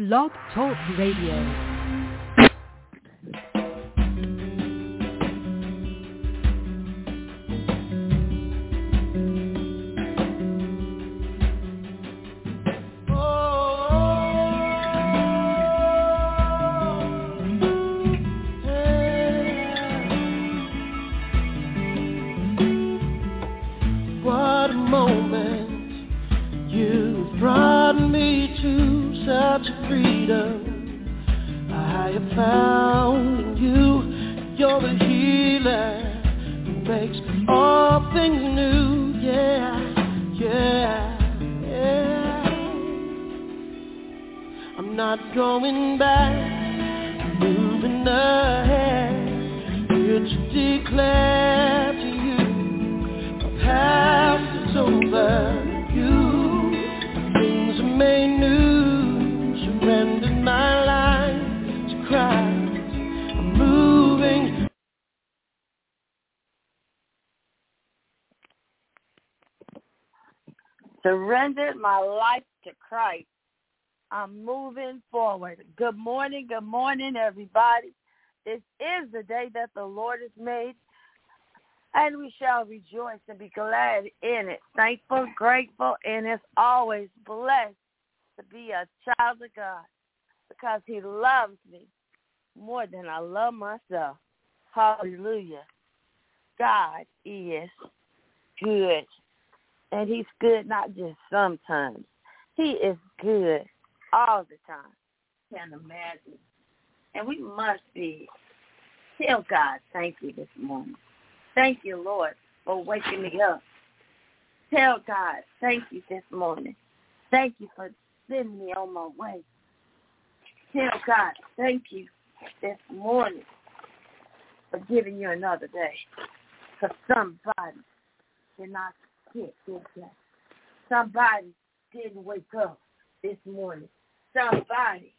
Blog Talk Radio. Surrendered my life to Christ. I'm moving forward. Good morning, everybody. This is the day that the Lord has made, and we shall rejoice and be glad in it. Thankful, grateful, and as always, blessed to be a child of God because he loves me more than I love myself. Hallelujah. God is good. And he's good not just sometimes. He is good all the time. Can't imagine. And we must be. Tell God thank you this morning. Thank you, Lord, for waking me up. Tell God thank you this morning. Thank you for sending me on my way. Tell God thank you this morning for giving you another day. Because somebody cannot get this day. Somebody didn't wake up this morning. Somebody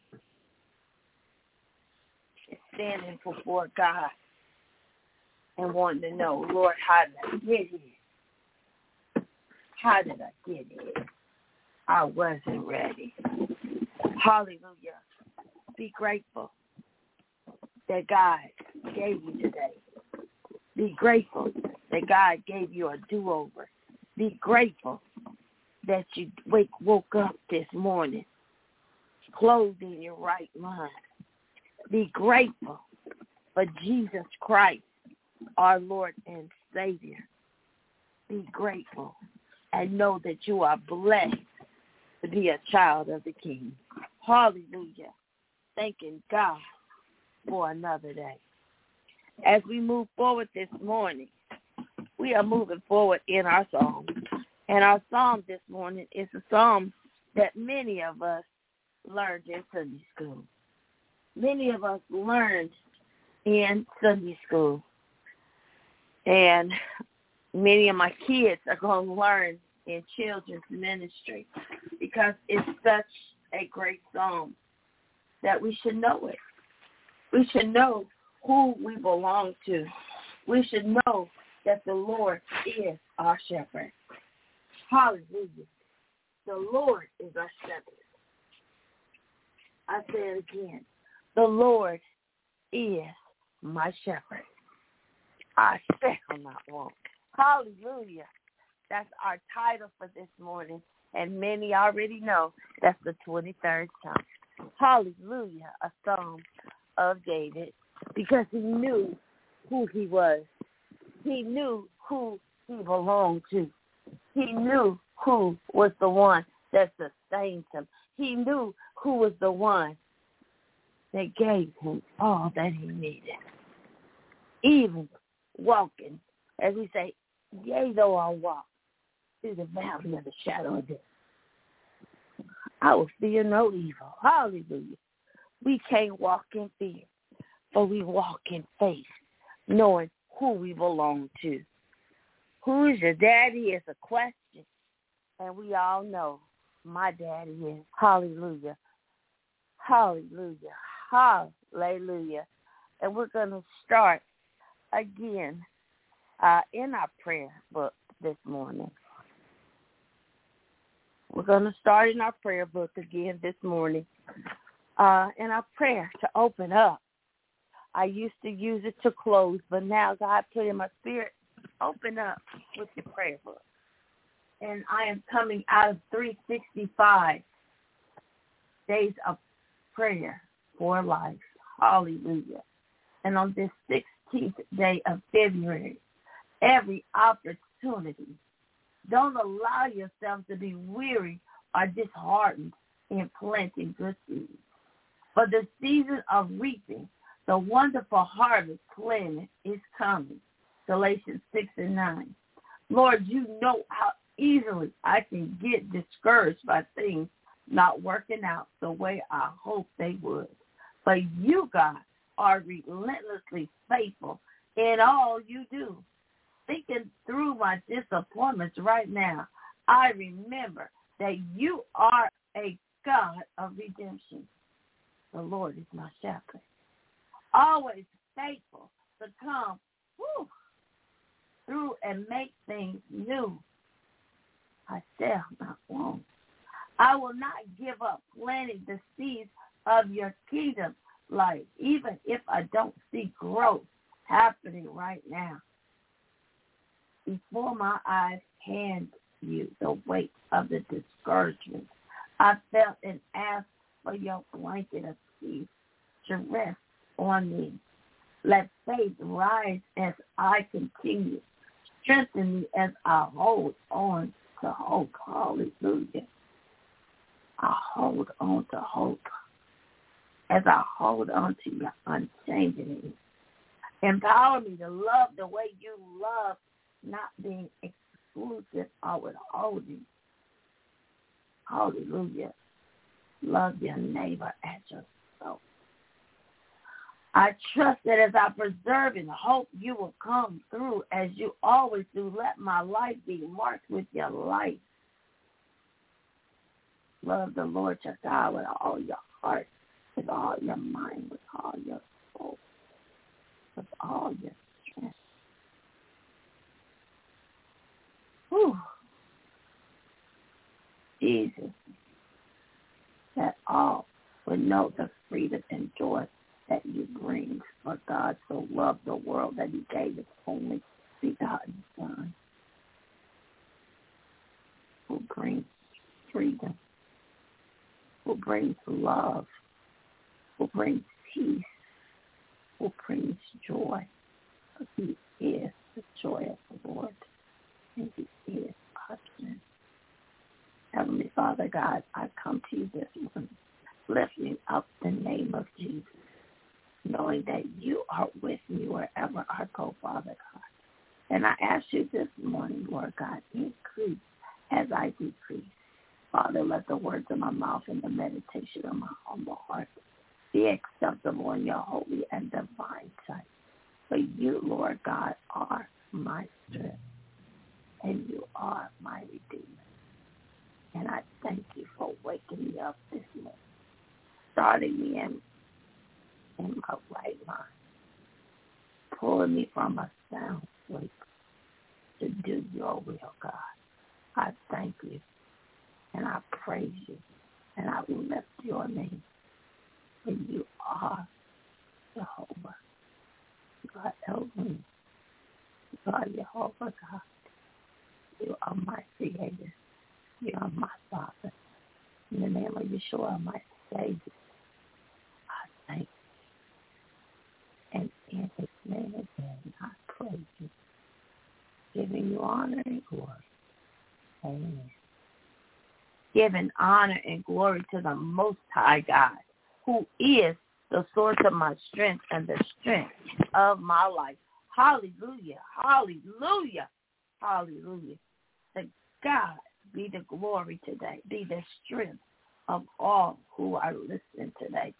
is standing before God and wanting to know, Lord, how did I get here? How did I get here? I wasn't ready. Hallelujah. Be grateful that God gave you today. Be grateful that God gave you a do-over. Be grateful that you woke up this morning, clothed in your right mind. Be grateful for Jesus Christ, our Lord and Savior. Be grateful and know that you are blessed to be a child of the King. Hallelujah. Thanking God for another day. As we move forward this morning, we are moving forward in our psalm. And our psalm this morning is a psalm that many of us learned in Sunday school. Many of us learned in Sunday school. And many of my kids are going to learn in children's ministry because it's such a great psalm that we should know it. We should know who we belong to. We should know that the Lord is our shepherd. Hallelujah. The Lord is our shepherd. I say it again. The Lord is my shepherd. I shall not want. Hallelujah. That's our title for this morning. And many already know that's the 23rd Psalm. Hallelujah. A psalm of David because he knew who he was. He knew who he belonged to. He knew who was the one that sustained him. He knew who was the one that gave him all that he needed. Even walking, as we say, yea, though I walk through the valley of the shadow of death, I will fear no evil. Hallelujah. We can't walk in fear, but we walk in faith, knowing who we belong to. Who is your daddy is a question, and we all know my daddy is. Hallelujah. Hallelujah. Hallelujah. And we're going to start again in our prayer book this morning. We're going to start in our prayer book again this morning and our prayer to open up. I used to use it to close, but now God put in my spirit, open up with your prayer book. And I am coming out of 365 days of prayer for life. Hallelujah. And on this 16th day of February, every opportunity, don't allow yourself to be weary or disheartened in planting good seeds. For the season of reaping, the wonderful harvest planted is coming. Galatians 6:9. Lord, you know how easily I can get discouraged by things not working out the way I hoped they would. But you, God, are relentlessly faithful in all you do. Thinking through my disappointments right now, I remember that you are a God of redemption. The Lord is my shepherd, always faithful to come through and make things new. I shall not want. I will not give up planting the seeds of your kingdom life, even if I don't see growth happening right now. Before my eyes hand you the weight of the discouragement I felt and asked for your blanket of peace to rest on me. Let faith rise as I continue. Strengthen me as I hold on to hope. Hallelujah. I hold on to hope as I hold on to your unchanging. Empower me to love the way you love, not being exclusive or withholding. Hallelujah. Love your neighbor as yourself. I trust that as I preserve and hope, you will come through as you always do. Let my life be marked with your light. Love the Lord your God with all your heart, with all your mind, with all your soul, with all your strength. Whew. Jesus, that all would know the freedom and joy that you bring. For God so loved the world that he gave his only begotten Son, who brings freedom, who brings love, who brings peace, who brings joy. He is the joy of the Lord, and he is our strength. Heavenly Father God, I come to you this morning, lifting up the name of Jesus, knowing that you are with me wherever I go, Father God. And I ask you this morning, Lord God, increase as I decrease. Father, let the words of my mouth and the meditation of my humble heart be acceptable in your holy and divine sight. For you, Lord God, are my strength, and you are my Redeemer. And I thank you for waking me up this morning, starting me in my right mind, pulling me from a sound sleep to do your will, God. I thank you, and I praise you, and I lift your name, for you are Jehovah. You are Elohim. You are Jehovah, God. You are my Creator. You are my Father. In the name of Yeshua, my Savior, I thank you. And in his name again, I praise you, giving you honor and glory. Amen. Giving honor and glory to the Most High God, who is the source of my strength and the strength of my life. Hallelujah, hallelujah, hallelujah. To God be the glory today, be the strength of all who are listening today.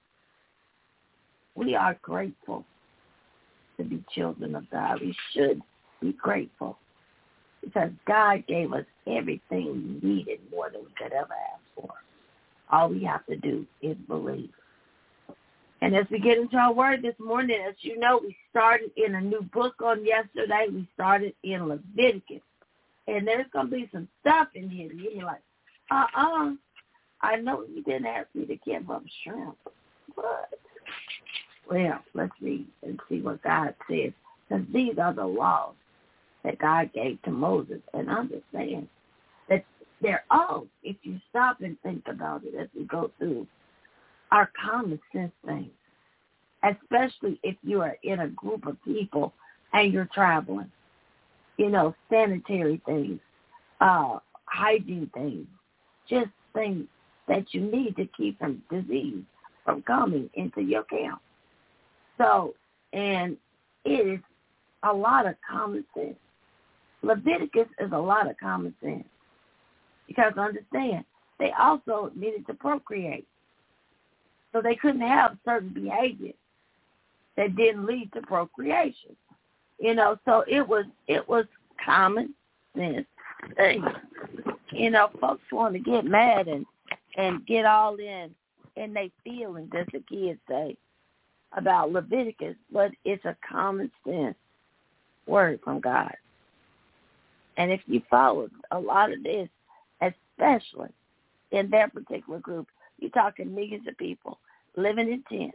We are grateful to be children of God. We should be grateful because God gave us everything we needed more than we could ever ask for. All we have to do is believe. And as we get into our word this morning, as you know, we started in a new book on yesterday. We started in Leviticus. And there's going to be some stuff in here. You're like, I know you didn't ask me to give up shrimp. What? Well, let's read and see what God says. Because these are the laws that God gave to Moses. And understand that they're all, if you stop and think about it as we go through, are common sense things. Especially if you are in a group of people and you're traveling. You know, sanitary things, hygiene things, just things that you need to keep from disease from coming into your camp. So, and it is a lot of common sense. Leviticus is a lot of common sense. Because understand, they also needed to procreate. So they couldn't have certain behaviors that didn't lead to procreation. You know, so it was common sense things. You know, folks want to get mad and get all in their feelings, as the kids say, about Leviticus, but it's a common sense word from God. And if you follow a lot of this, especially in that particular group, you're talking millions of people living in tents,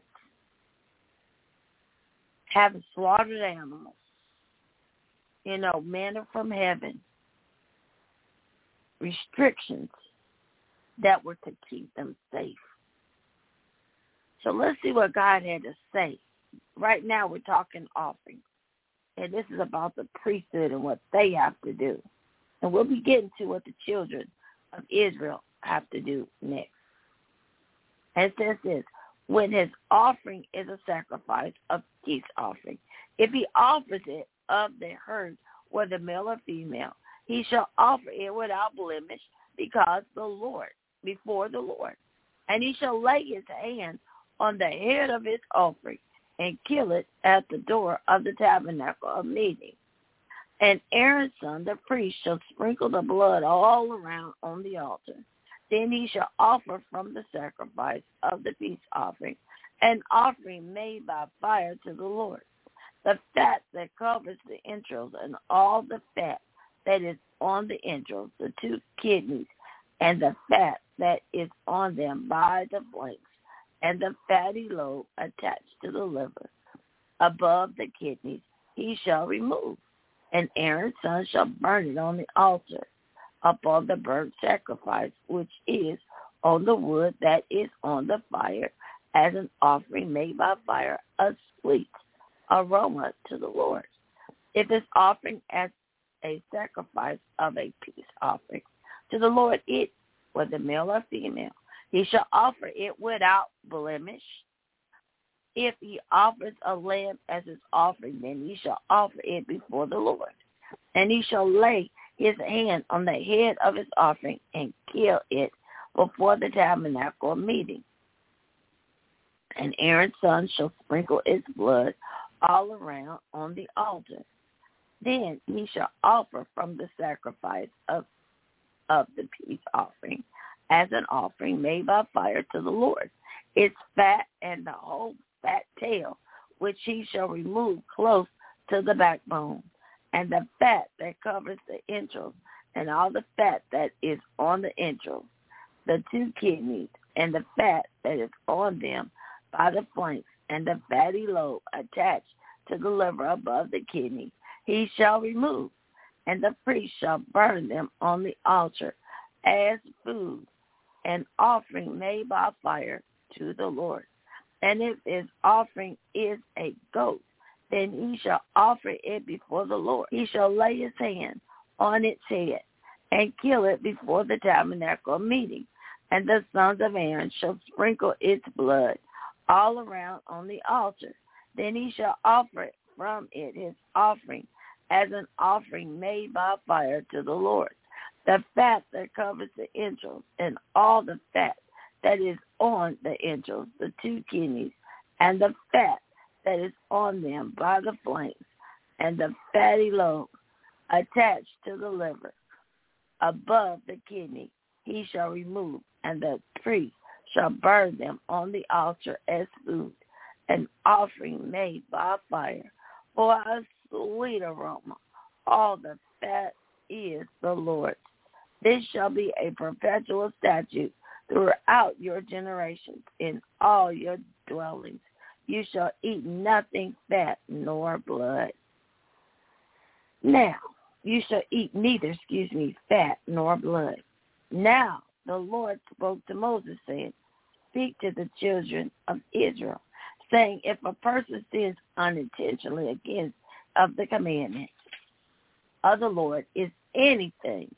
having slaughtered animals, you know, manna from heaven, restrictions that were to keep them safe. So let's see what God had to say. Right now we're talking offerings. And this is about the priesthood and what they have to do. And we'll be getting to what the children of Israel have to do next. And it says this, when his offering is a sacrifice of peace offering, if he offers it of the herd, whether male or female, he shall offer it without blemish before the Lord. And he shall lay his hand on the head of his offering and kill it at the door of the tabernacle of meeting. And Aaron's son, the priest, shall sprinkle the blood all around on the altar. Then he shall offer from the sacrifice of the peace offering an offering made by fire to the Lord. The fat that covers the entrails and all the fat that is on the entrails, the 2 kidneys, and the fat that is on them by the flanks, and the fatty lobe attached to the liver above the kidneys, he shall remove. And Aaron's son shall burn it on the altar upon the burnt sacrifice, which is on the wood that is on the fire, as an offering made by fire, a sweet aroma to the Lord. If it's offering as a sacrifice of a peace offering to the Lord, it, whether male or female, he shall offer it without blemish. If he offers a lamb as his offering, then he shall offer it before the Lord. And he shall lay his hand on the head of his offering and kill it before the tabernacle of meeting. And Aaron's son shall sprinkle its blood all around on the altar. Then he shall offer from the sacrifice of the peace offering as an offering made by fire to the Lord, its fat and the whole fat tail, which he shall remove close to the backbone, and the fat that covers the entrails, and all the fat that is on the entrails, the 2 kidneys, and the fat that is on them by the flanks, and the fatty lobe attached to the liver above the kidney, he shall remove, and the priest shall burn them on the altar as food, an offering made by fire to the Lord. And if his offering is a goat, then he shall offer it before the Lord. He shall lay his hand on its head and kill it before the tabernacle of meeting. And the sons of Aaron shall sprinkle its blood all around on the altar. Then he shall offer from it his offering as an offering made by fire to the Lord. The fat that covers the entrails and all the fat that is on the entrails, the 2 kidneys, and the fat that is on them by the flanks, and the fatty lobe attached to the liver above the kidney, he shall remove, and the priest shall burn them on the altar as food, an offering made by fire, for a sweet aroma. All the fat is the Lord's. This shall be a perpetual statute throughout your generations in all your dwellings. You shall eat nothing fat nor blood. Now, you shall eat neither, fat nor blood. Now, the Lord spoke to Moses, saying, speak to the children of Israel, saying, if a person sins unintentionally against of the commandment of the Lord is anything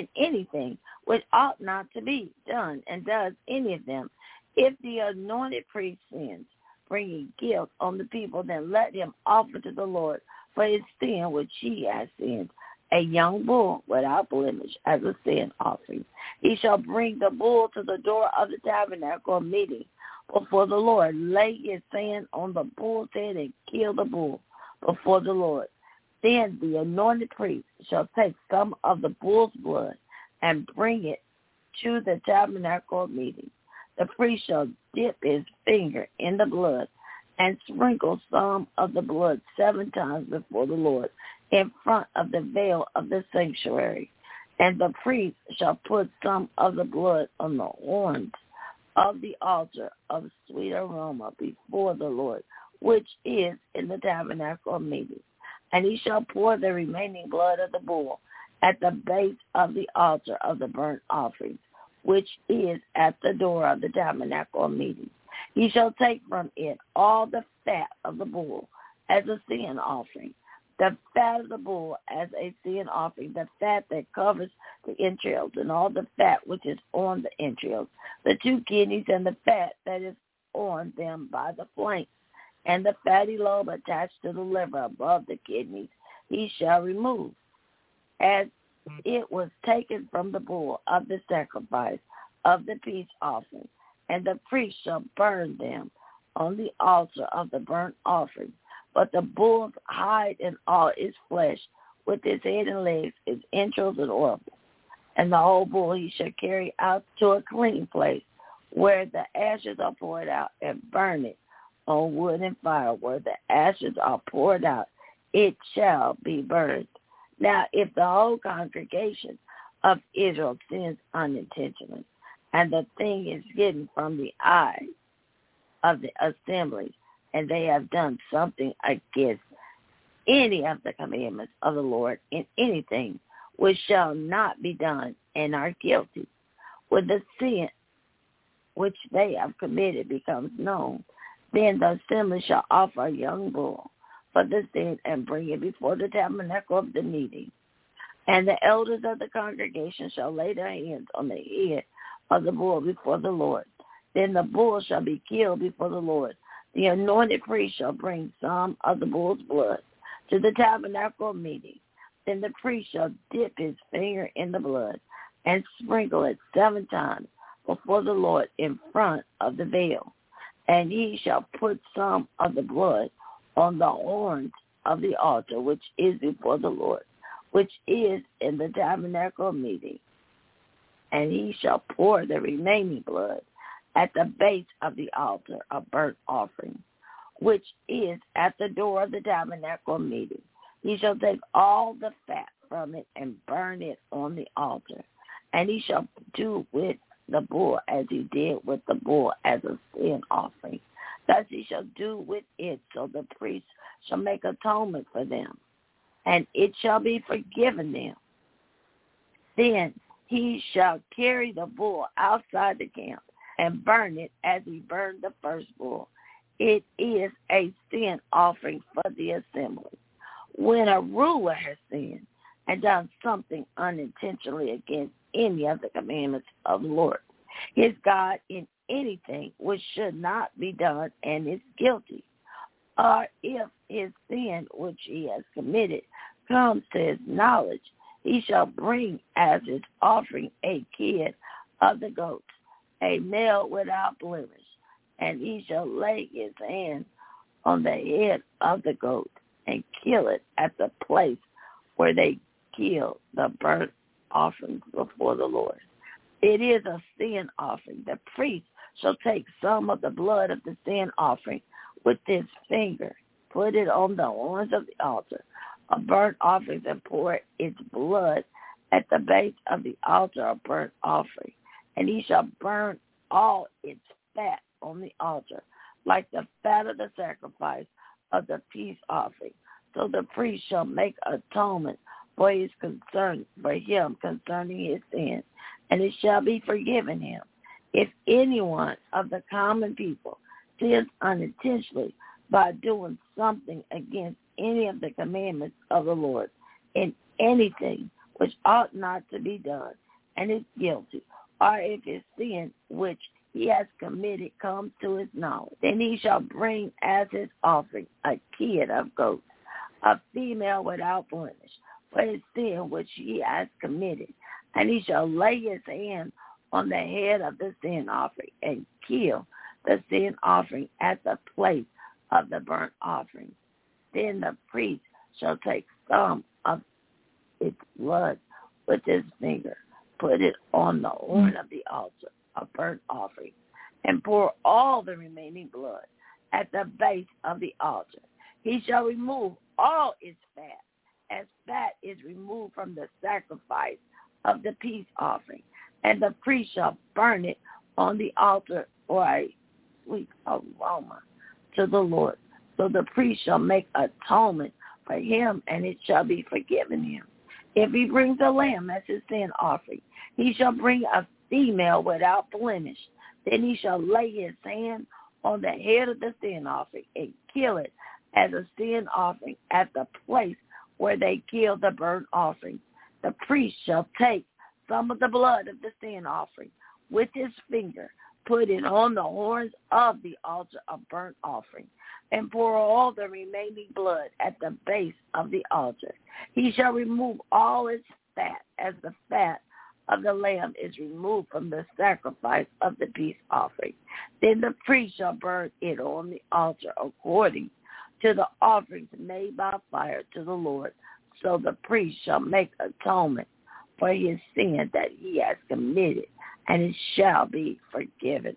which ought not to be done, and does any of them, if the anointed priest sins, bringing guilt on the people, then let him offer to the Lord for his sin which he has sinned a young bull without blemish as a sin offering. He shall bring the bull to the door of the tabernacle meeting before the Lord, lay his hand on the bull's head, and kill the bull before the Lord. Then the anointed priest shall take some of the bull's blood and bring it to the tabernacle meeting. The priest shall dip his finger in the blood and sprinkle some of the blood 7 times before the Lord in front of the veil of the sanctuary. And the priest shall put some of the blood on the horns of the altar of sweet aroma before the Lord, which is in the tabernacle meeting. And he shall pour the remaining blood of the bull at the base of the altar of the burnt offerings, which is at the door of the tabernacle meeting. He shall take from it all the fat of the bull as a sin offering, the fat of the bull as a sin offering, the fat that covers the entrails, and all the fat which is on the entrails, the 2 kidneys and the fat that is on them by the flanks, and the fatty lobe attached to the liver above the kidneys he shall remove, as it was taken from the bull of the sacrifice of the peace offering. And the priest shall burn them on the altar of the burnt offering. But the bull's hide and all its flesh, with its head and legs, its entrails and organs, and the whole bull he shall carry out to a clean place, where the ashes are poured out, and burn it on wood and fire. Where the ashes are poured out, it shall be burned. Now, if the whole congregation of Israel sins unintentionally, and the thing is hidden from the eye of the assembly, and they have done something against any of the commandments of the Lord in anything which shall not be done, and are guilty, when the sin which they have committed becomes known, then the assembly shall offer a young bull for the sin and bring it before the tabernacle of the meeting. And the elders of the congregation shall lay their hands on the head of the bull before the Lord. Then the bull shall be killed before the Lord. The anointed priest shall bring some of the bull's blood to the tabernacle meeting. Then the priest shall dip his finger in the blood and sprinkle it 7 times before the Lord in front of the veil. And he shall put some of the blood on the horns of the altar, which is before the Lord, which is in the tabernacle meeting. And he shall pour the remaining blood at the base of the altar of burnt offering, which is at the door of the tabernacle meeting. He shall take all the fat from it and burn it on the altar. And he shall do with the bull as he did with the bull as a sin offering. Thus he shall do with it, so the priest shall make atonement for them, and it shall be forgiven them. Then he shall carry the bull outside the camp and burn it as he burned the first bull. It is a sin offering for the assembly. When a ruler has sinned and done something unintentionally against any of the commandments of the Lord, his God, in anything which should not be done, and is guilty, or if his sin which he has committed comes to his knowledge, he shall bring as his offering a kid of the goats, a male without blemish, and he shall lay his hand on the head of the goat and kill it at the place where they kill the burnt offerings before the Lord. It is a sin offering. The priest shall take some of the blood of the sin offering with his finger, put it on the horns of the altar of burnt offerings, and pour its blood at the base of the altar of burnt offering. And he shall burn all its fat on the altar, like the fat of the sacrifice of the peace offering. So the priest shall make atonement for him concerning his sin, and it shall be forgiven him. If anyone of the common people sins unintentionally by doing something against any of the commandments of the Lord in anything which ought not to be done, and is guilty, or if his sin which he has committed comes to his knowledge, then he shall bring as his offering a kid of goats, a female without blemish, for his sin which he has committed, and he shall lay his hand on the head of the sin offering and kill the sin offering at the place of the burnt offering. Then the priest shall take some of its blood with his finger, put it on the horn of the altar of burnt offering, and pour all the remaining blood at the base of the altar. He shall remove all its fat, as fat is removed from the sacrifice of the peace offering, and the priest shall burn it on the altar for a sweet aroma to the Lord. So the priest shall make atonement for him, and it shall be forgiven him. If he brings a lamb as his sin offering, he shall bring a female without blemish. Then he shall lay his hand on the head of the sin offering and kill it as a sin offering at the place where they kill the burnt offering. The priest shall take some of the blood of the sin offering with his finger, put it on the horns of the altar of burnt offering, and pour all the remaining blood at the base of the altar. He shall remove all its fat, as the fat of the lamb is removed from the sacrifice of the peace offering. Then the priest shall burn it on the altar according to the offerings made by fire to the Lord. So the priest shall make atonement for his sin that he has committed, and it shall be forgiven.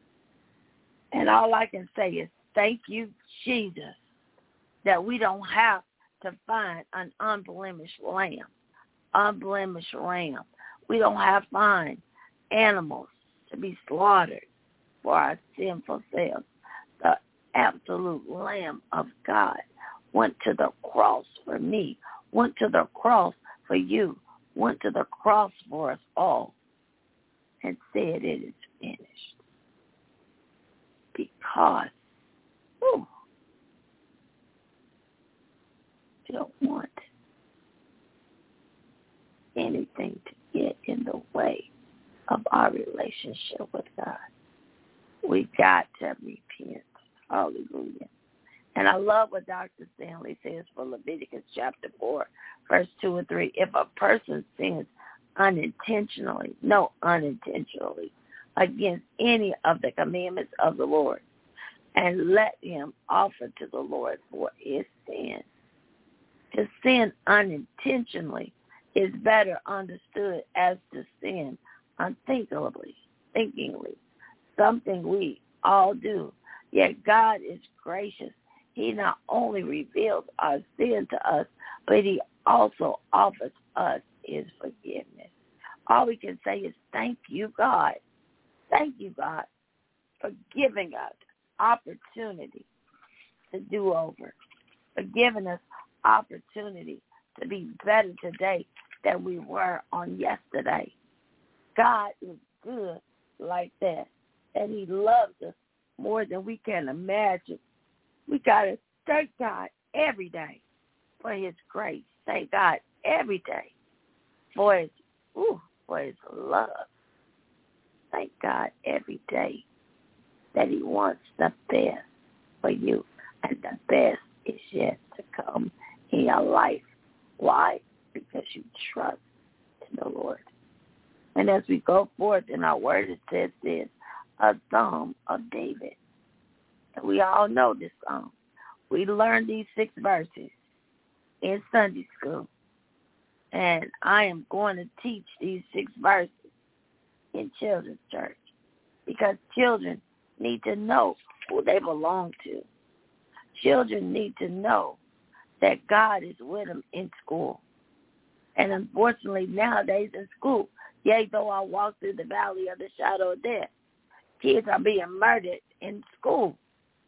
And all I can say is thank you, Jesus, that we don't have to find an unblemished lamb. We don't have to find animals to be slaughtered for our sinful selves. The absolute Lamb of God went to the cross for me, went to the cross for you, went to the cross for us all, and said it is finished. Because you don't want anything to get in the way of our relationship with God. We got to repent. Hallelujah. And I love what Dr. Stanley says for Leviticus chapter 4, verse 2 and 3. If a person sins unintentionally against any of the commandments of the Lord, and let him offer to the Lord for his sin. To sin unintentionally is better understood as to sin unthinkingly, something we all do. Yet God is gracious. He not only reveals our sin to us, but he also offers us his forgiveness. All we can say is thank you, God. Thank you, God, for giving us opportunity to do over, for giving us opportunity to be better today than we were on yesterday. God is good like that, and he loves us more than we can imagine. We got to thank God every day for his grace. Thank God every day for his love. Thank God every day that he wants the best for you, and the best is yet to come in your life. Why? Because you trust in the Lord. And as we go forth in our word, it says this, a Psalm of David. And we all know this psalm. We learned these 6 verses in Sunday school. And I am going to teach these 6 verses in children's church, because children need to know who they belong to. Children need to know that God is with them in school. And unfortunately, nowadays in school, yea, though I walk through the valley of the shadow of death, kids are being murdered in school.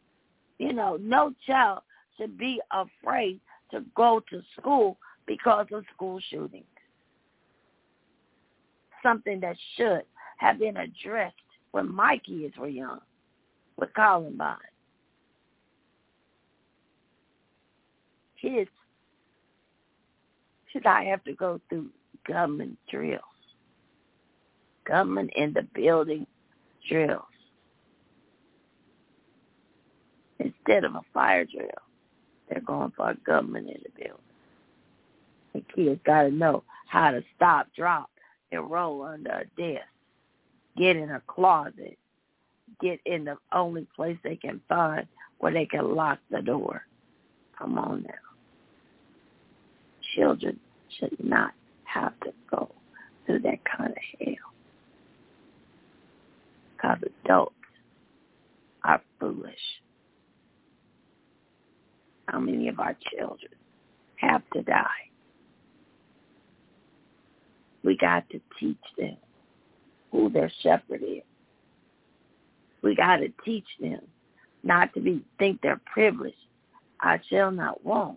No child should be afraid to go to school because of school shootings. Something that should have been addressed when my kids were young with Columbine. Kids should not have to go through government drills. Government in the building drills. Instead of a fire drill, they're going for a government in the building. And kids got to know how to stop, drop, and roll under a desk. Get in a closet. Get in the only place they can find where they can lock the door. Come on now. Children should not have to go through that kind of hell. Because adults are foolish. How many of our children have to die? We got to teach them who their shepherd is. We got to teach them not to think they're privileged. I shall not want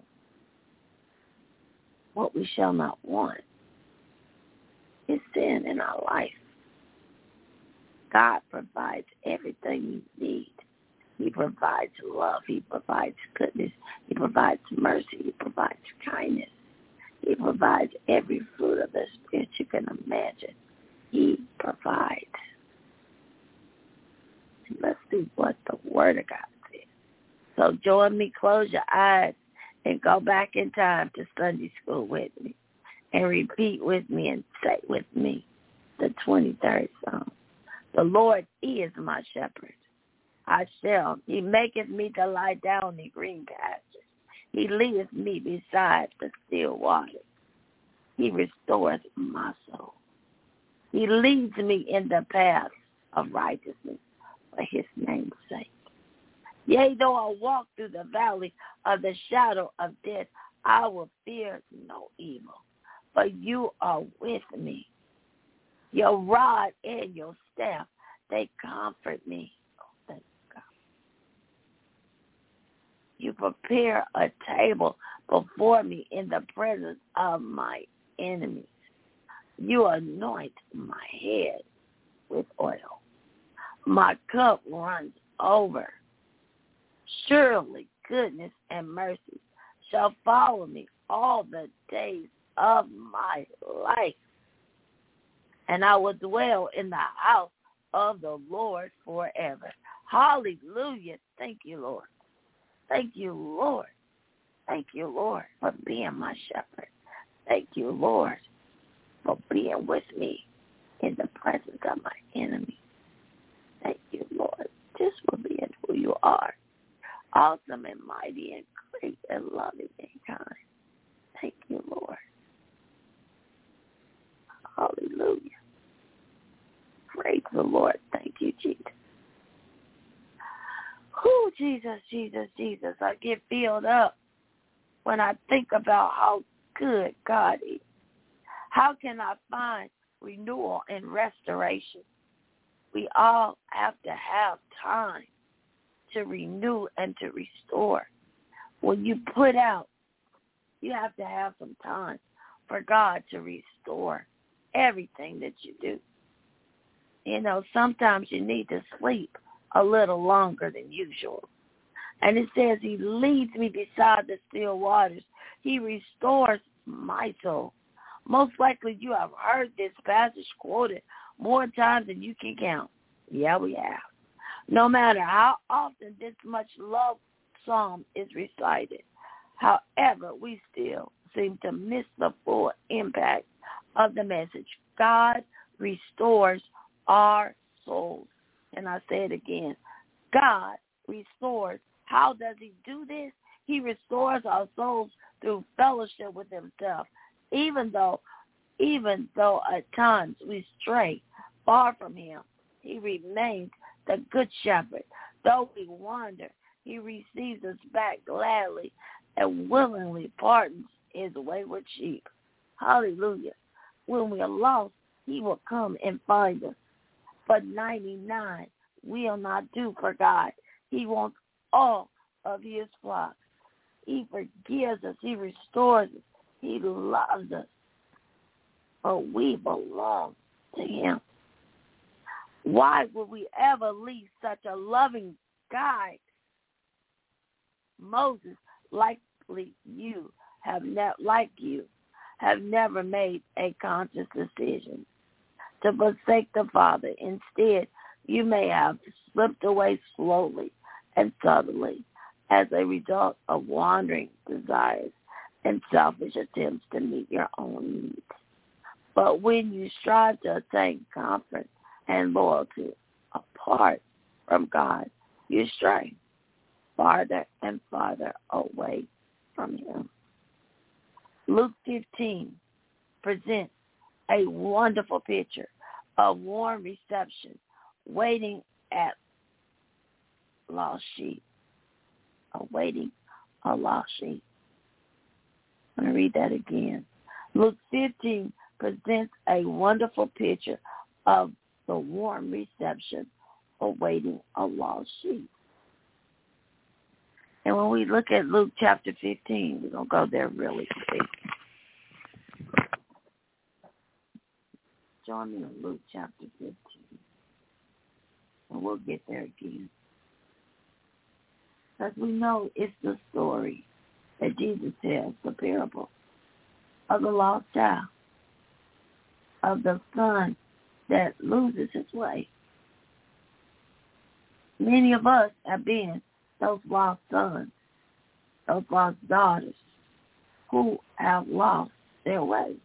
what we shall not want is sin in our life. God provides everything you need. He provides love. He provides goodness. He provides mercy. He provides kindness. He provides every fruit of the Spirit you can imagine. He provides. Let's see what the Word of God says. So join me, close your eyes, and go back in time to Sunday school with me. And repeat with me and say with me the 23rd Psalm. The Lord is my shepherd. He maketh me to lie down in green pastures. He leadeth me beside the still waters. He restores my soul. He leads me in the path of righteousness for his name's sake. Yea, though I walk through the valley of the shadow of death, I will fear no evil. For you are with me. Your rod and your staff, they comfort me. Oh, thank God. You prepare a table before me in the presence of my enemies. You anoint my head with oil. My cup runs over. Surely goodness and mercy shall follow me all the days of my life. And I will dwell in the house of the Lord forever. Hallelujah. Thank you, Lord. Thank you, Lord. Thank you, Lord, for being my shepherd. Thank you, Lord, for being with me in the presence of my enemy. Thank you, Lord, just for being who you are. Awesome and mighty and great and loving and kind. Thank you, Lord. Hallelujah. Praise the Lord. Thank you, Jesus. Oh, Jesus, Jesus, Jesus. I get filled up when I think about how good God is. How can I find renewal and restoration? We all have to have time to renew and to restore. When you put out, you have to have some time for God to restore everything that you do. Sometimes you need to sleep a little longer than usual. And it says he leads me beside the still waters. He restores my soul. Most likely you have heard this passage quoted more times than you can count. Yeah, we have. No matter how often this much love psalm is recited, however, we still seem to miss the full impact of the message. God restores our souls. And I say it again. God restores. How does he do this? He restores our souls through fellowship with himself. Even though at times we stray far from him, he remains the good shepherd. Though we wander, he receives us back gladly and willingly pardons his wayward sheep. Hallelujah. When we are lost, he will come and find us. But 99 will not do for God. He wants all of his flock. He forgives us. He restores us. He loves us. But we belong to him. Why would we ever leave such a loving guide? Moses, likely you have never made a conscious decision to forsake the Father. Instead, you may have slipped away slowly and subtly as a result of wandering desires and selfish attempts to meet your own needs. But when you strive to attain comfort and loyalty apart from God, you stray farther and farther away from him. Luke 15 presents a wonderful picture of warm reception waiting at lost sheep. Awaiting a lost sheep. I'm going to read that again. Luke 15 presents a wonderful picture of the warm reception awaiting a lost sheep. And when we look at Luke chapter 15, we're going to go there really quick. Join me in Luke chapter 15. And we'll get there again. Because we know it's the story that Jesus tells, the parable of the lost child, of the son that loses his way. Many of us have been those lost sons, those lost daughters who have lost their way.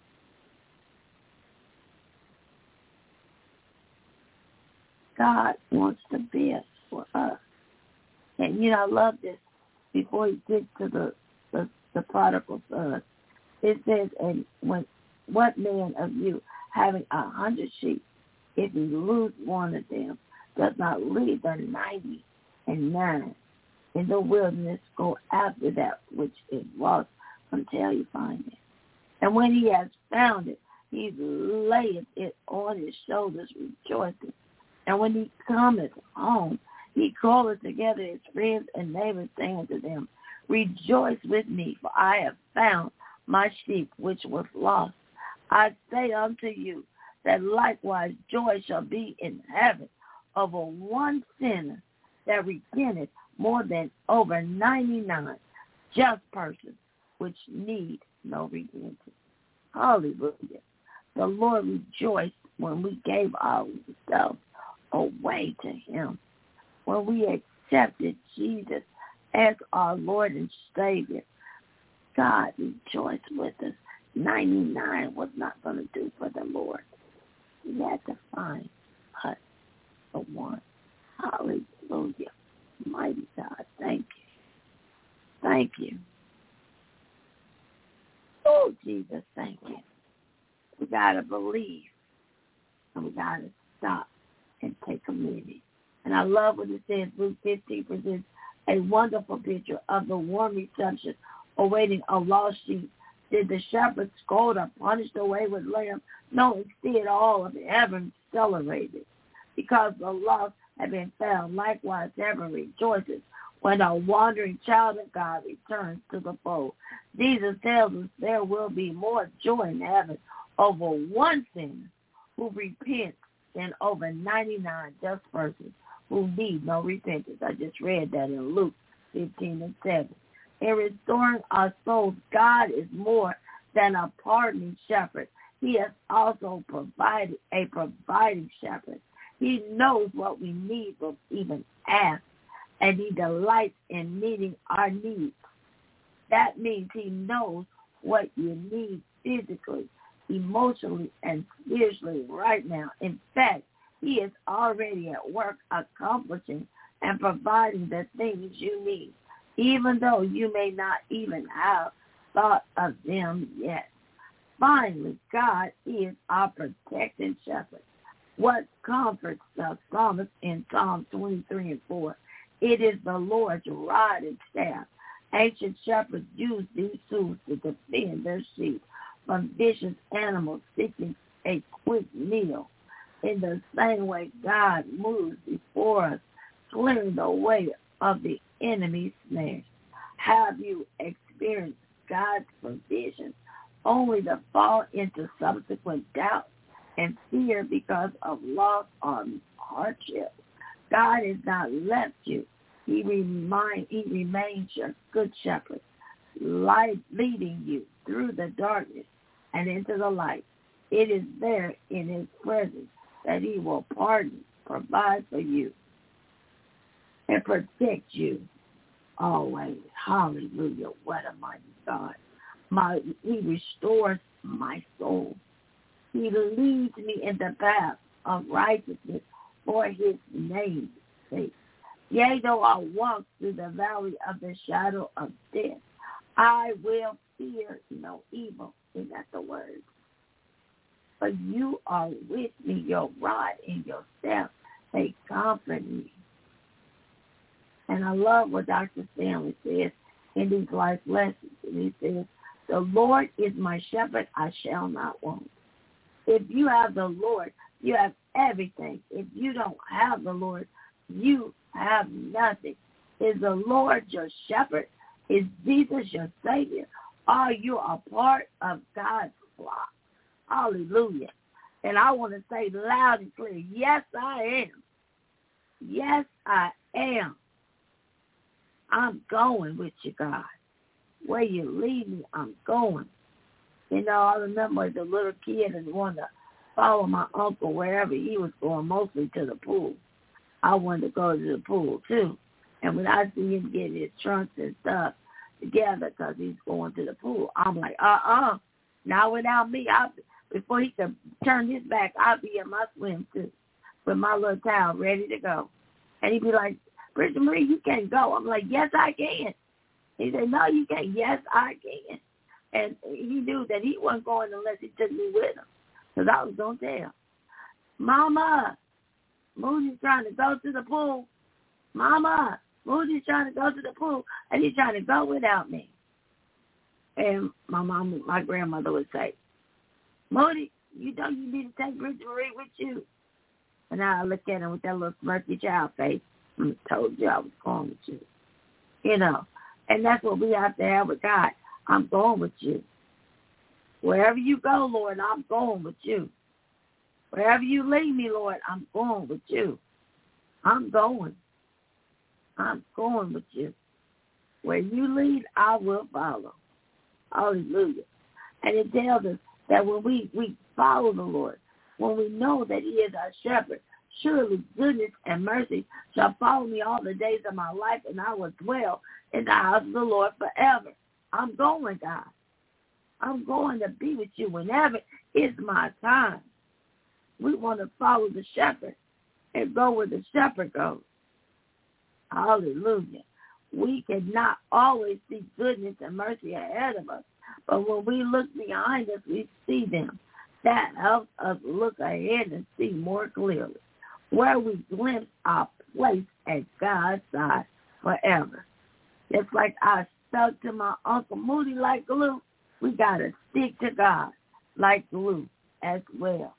God wants the best for us. And, I love this. Before he gets to the prodigal son, it says, and what man of you, having 100 sheep, if he lose one of them, does not leave the 99 in the wilderness, go after that which is lost until you find it. And when he has found it, he layeth it on his shoulders, rejoicing. And when he cometh home, he calleth together his friends and neighbors, saying to them, rejoice with me, for I have found my sheep which was lost. I say unto you that likewise joy shall be in heaven over one sinner that repenteth more than over 99 just persons which need no repentance. Hallelujah. The Lord rejoiced when we gave ourselves away to him. When we accepted Jesus as our Lord and Savior, God rejoiced with us. 99 was not going to do for the Lord. He had to find us the one. Hallelujah. Mighty God, thank you. Thank you. Oh, Jesus, thank you. We got to believe, and we got to stop and take community. And I love what it says. Luke 15 presents a wonderful picture of the warm reception awaiting a lost sheep. Did the shepherds scold or punish the wayward lamb? No, instead all of heaven celebrated because the lost have been found. Likewise, heaven rejoices when a wandering child of God returns to the fold. Jesus tells us there will be more joy in heaven over one sinner who repents than over 99 just persons who need no repentance. I just read that in Luke 15 and 7. In restoring our souls, God is more than a pardoning shepherd. He has also provided a providing shepherd. He knows what we need but even ask, and he delights in meeting our needs. That means he knows what you need physically, emotionally, and spiritually right now. In fact, he is already at work accomplishing and providing the things you need, even though you may not even have thought of them yet. Finally, God is our protecting shepherd. What comforts the psalmist in Psalm 23 and 4? It is the Lord's rod and staff. Ancient shepherds used these tools to defend their sheep from vicious animals seeking a quick meal. In the same way, God moves before us, clearing the way of the enemy's snares? Have you experienced God's provision only to fall into subsequent doubt and fear because of loss or hardship? God has not left you. He remains your good shepherd, leading you through the darkness and into the light. It is there in his presence that he will pardon, provide for you, and protect you always. Hallelujah. What a mighty God. He restores my soul. He leads me in the path of righteousness for his name's sake. Yea, though I walk through the valley of the shadow of death, I will fear no evil. Isn't that the word? But you are with me, your rod and your staff, they comfort me. And I love what Dr. Stanley says in these life lessons. And he says, the Lord is my shepherd, I shall not want. If you have the Lord, you have everything. If you don't have the Lord, you have nothing. Is the Lord your shepherd? Is Jesus your Savior? Are you a part of God's flock? Hallelujah. And I want to say loud and clear, yes, I am. Yes, I am. I'm going with you, God. Where you lead me, I'm going. You know, I remember as a little kid and wanted to follow my uncle wherever he was going, mostly to the pool. I wanted to go to the pool, too. And when I see him get his trunks and stuff together because he's going to the pool, I'm like, not without me. Before he could turn his back, I'll be in my swimsuit with my little towel ready to go. And he'd be like, Bridget Marie, you can't go. I'm like, yes, I can. He said, no, you can't. Yes, I can. And he knew that he wasn't going unless he took me with him, because I was going to tell. Mama, Moody's trying to go to the pool. Mama, Moody's trying to go to the pool, and he's trying to go without me. And my grandmother would say, Moody, you know you need to take Bridget Marie with you. And I look at him with that little smirky child face. I told you I was going with you. You know, and that's what we have to have with God. I'm going with you. Wherever you go, Lord, I'm going with you. Wherever you lead me, Lord, I'm going with you. I'm going. I'm going with you. Where you lead, I will follow. Hallelujah. And it tells us that when we follow the Lord, when we know that he is our shepherd, surely goodness and mercy shall follow me all the days of my life, and I will dwell in the house of the Lord forever. I'm going, God. I'm going to be with you whenever it's my time. We want to follow the shepherd and go where the shepherd goes. Hallelujah. We cannot always see goodness and mercy ahead of us, but when we look behind us, we see them. That helps us look ahead and see more clearly, where we glimpse our place at God's side forever. Just like I stuck to my Uncle Moody like glue, we got to stick to God like glue as well.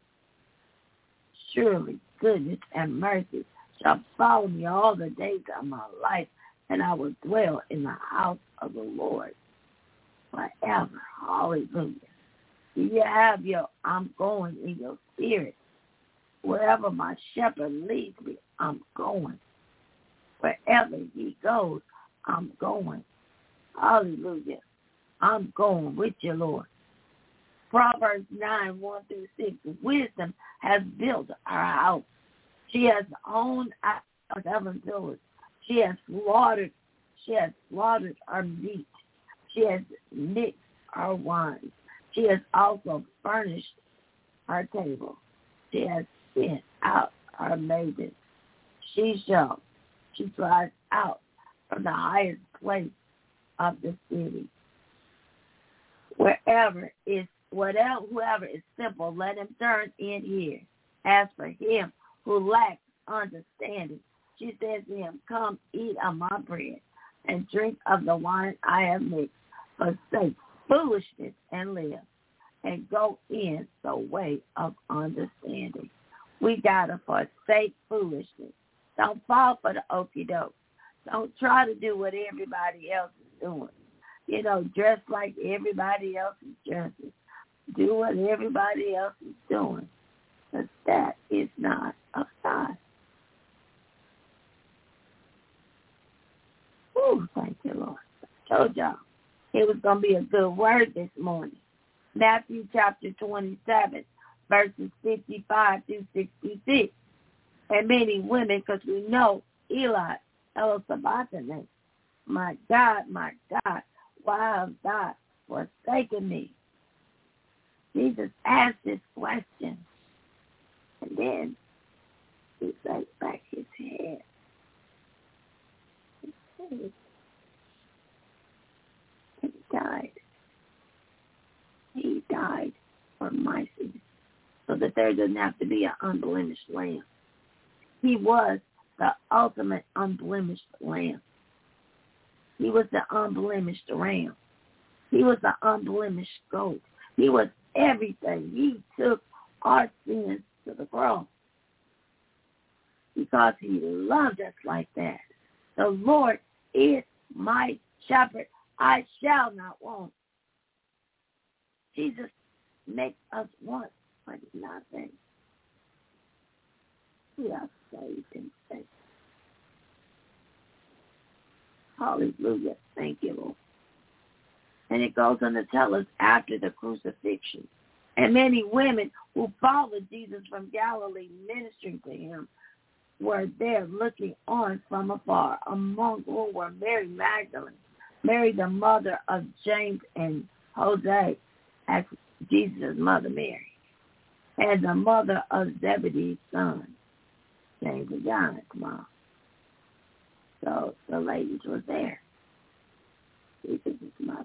Surely goodness and mercy shall follow me all the days of my life, and I will dwell in the house of the Lord forever. Hallelujah. Do you have your I'm going in your spirit? Wherever my shepherd leads me, I'm going. Wherever he goes, I'm going. Hallelujah. I'm going with you, Lord. Proverbs 9:1-6. Wisdom has built our house. She has owned our heaven pillars. She has slaughtered our meat. She has mixed our wine. She has also furnished our table. She has sent out our maidens. She drives out from the highest place of the city. Whoever is simple, let him turn in here. As for him who lacks understanding, she says to him, come eat of my bread and drink of the wine I have mixed. Forsake foolishness and live, and go in the way of understanding. We got to forsake foolishness. Don't fall for the okie doke. Don't try to do what everybody else is doing. Dress like everybody else is dressing. Do what everybody else is doing. But that is not of God. Ooh, thank you, Lord. I told y'all it was going to be a good word this morning. Matthew chapter 27, verses 55 through 66. And many women, because we know Eli, Elisabethane, my God, why have thou forsaken me? Jesus asked this question. And then he sank back his head. And he died. He died for my sins, so that there doesn't have to be an unblemished lamb. He was the ultimate unblemished lamb. He was the unblemished ram. He was the unblemished goat. He was everything. He took our sins to the cross because he loved us like that. The Lord is my shepherd. I shall not want. Jesus makes us want for nothing. We are saved and safe. Hallelujah. Thank you, Lord. And it goes on to tell us after the crucifixion. And many women who followed Jesus from Galilee ministering to him were there looking on from afar, among whom were Mary Magdalene, Mary the mother of James and Jose, as Jesus' mother Mary, and the mother of Zebedee's son, James and John's mom. So the ladies were there. Jesus' mother.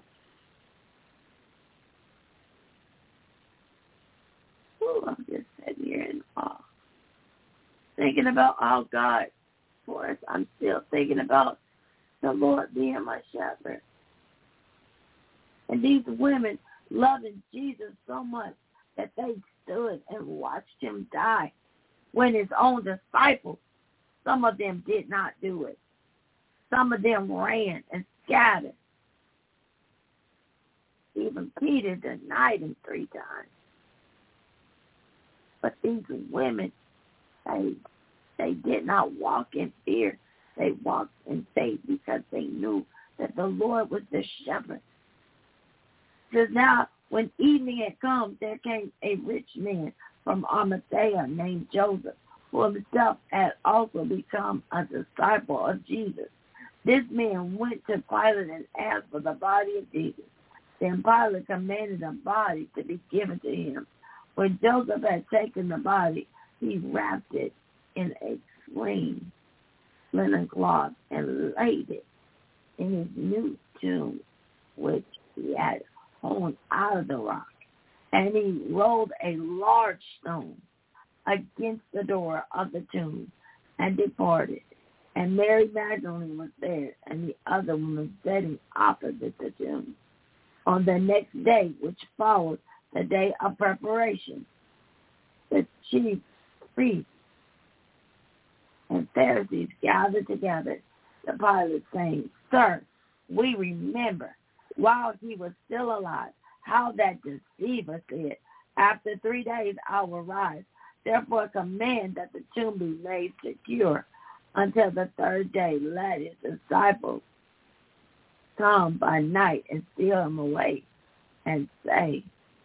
Ooh, I'm just sitting here in awe. Thinking about all God for us. I'm still thinking about the Lord being my shepherd. And these women loving Jesus so much that they stood and watched him die when his own disciples, some of them did not do it. Some of them ran and scattered. Even Peter denied him 3 times. But these women, they did not walk in fear. They walked in faith because they knew that the Lord was the shepherd. Because now, when evening had come, there came a rich man from Arimathea named Joseph, who himself had also become a disciple of Jesus. This man went to Pilate and asked for the body of Jesus. Then Pilate commanded the body to be given to him. When Joseph had taken the body, he wrapped it in a clean linen cloth and laid it in his new tomb, which he had hewn out of the rock. And he rolled a large stone against the door of the tomb and departed. And Mary Magdalene was there, and the other woman sitting opposite the tomb. On the next day, which followed the day of preparation, the chief priests and Pharisees gathered together to Pilate, saying, Sir, we remember while he was still alive how that deceiver said, After 3 days I will rise. Therefore command that the tomb be made secure until the 3rd day. Let his disciples come by night and steal him away and say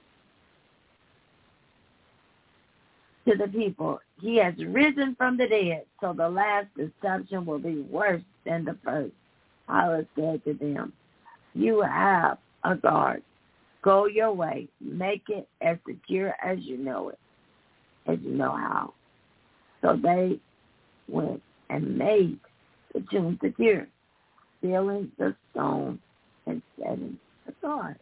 to the people, He has risen from the dead, so the last deception will be worse than the first. Pilate said to them, You have a guard. Go your way. Make it as secure as you know it, as you know how. So they went and made the tomb secure, sealing the stone and setting the guard.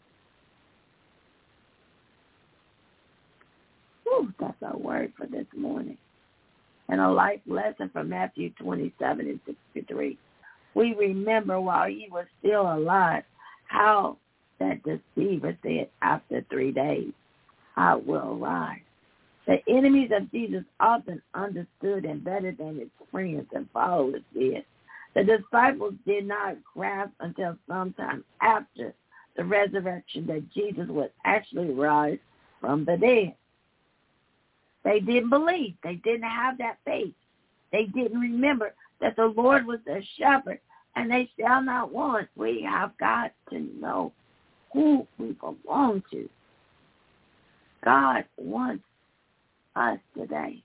Whew, that's our word for this morning. And a life lesson from Matthew 27 and 63. We remember while he was still alive how that deceiver said, After 3 days, I will rise. The enemies of Jesus often understood and better than his friends and followers did The disciples did not grasp until sometime after the resurrection that Jesus would actually rise from the dead. They didn't believe. They didn't have that faith. They didn't remember that the Lord was their shepherd, and they shall not want. We have got to know who we belong to. God wants us today.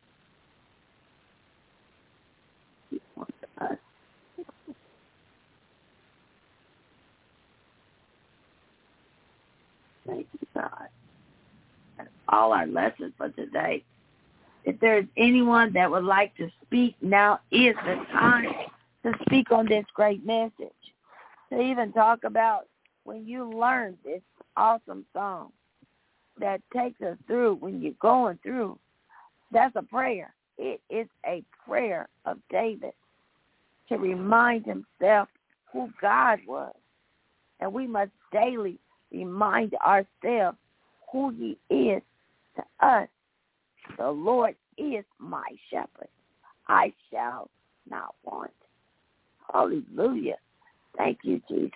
He wants us. Thank you, God. That's all our lessons for today. If there's anyone that would like to speak, now is the time to speak on this great message. To even talk about when you learned this awesome song that takes us through when you're going through. That's a prayer. It is a prayer of David to remind himself who God was. And we must daily remind ourselves who he is to us. The Lord is my shepherd. I shall not want. Hallelujah. Thank you, Jesus.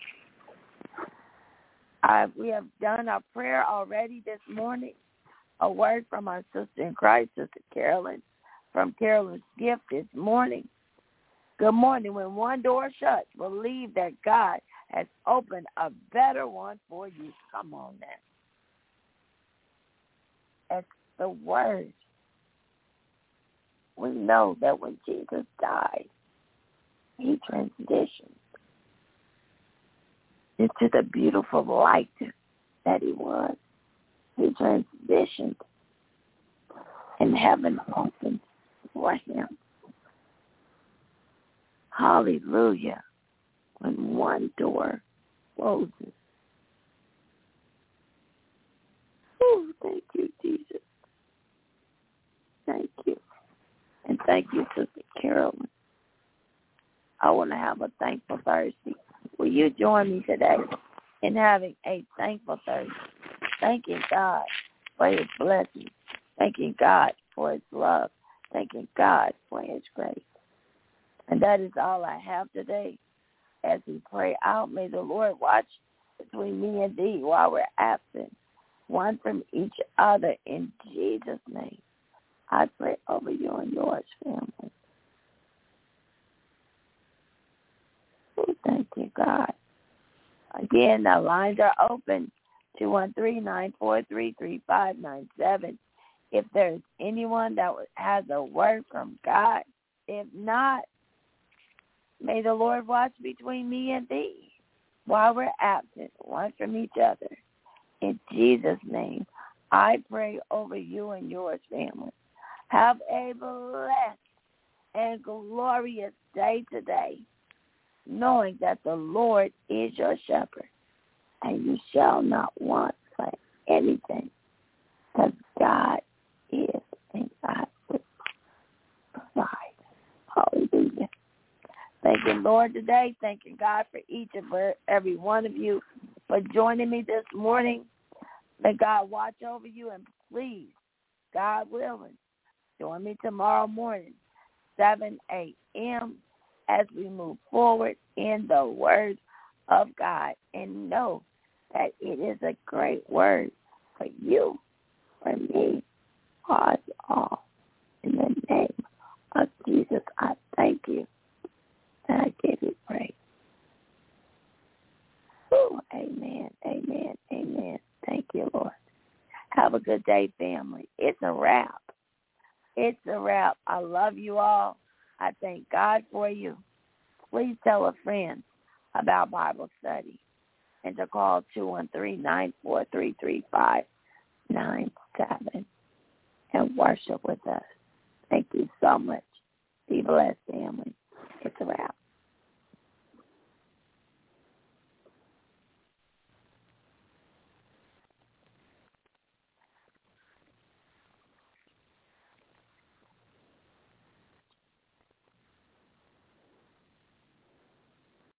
We have done our prayer already this morning. A word from our sister in Christ, Sister Carolyn, from Carolyn's gift this morning. Good morning. When one door shuts, believe that God has opened a better one for you. Come on now. That's the word. We know that when Jesus died, he transitioned into the beautiful light that he was. He transitioned, and heaven opened for him. Hallelujah. When one door closes. Oh, thank you, Jesus. Thank you. And thank you, Sister Carolyn. I want to have a thankful Thursday. Will you join me today in having a thankful Thursday? Thanking God for his blessings. Thanking God for his love. Thanking God for his grace. And that is all I have today. As we pray out, may the Lord watch between me and thee while we're absent, one from each other. In Jesus' name, I pray over you and yours, family. Oh, thank you, God. Again, the lines are open, 213-943-3597. If there's anyone that has a word from God, if not, may the Lord watch between me and thee while we're absent, one from each other. In Jesus' name, I pray over you and yours, family. Have a blessed and glorious day today, knowing that the Lord is your shepherd, and you shall not want for anything, because God is, and God will provide. Hallelujah. Thanking Lord today. Thanking God for each and every one of you for joining me this morning. May God watch over you, and please, God willing, join me tomorrow morning, 7 a.m., as we move forward in the Word of God. And know that it is a great word for you, for me, for us all. In the name of Jesus, I thank you. And I give you praise. Oh, amen, amen, amen. Thank you, Lord. Have a good day, family. It's a wrap. It's a wrap. I love you all. I thank God for you. Please tell a friend about Bible study and to call 213-943-3597 and worship with us. Thank you so much. Be blessed.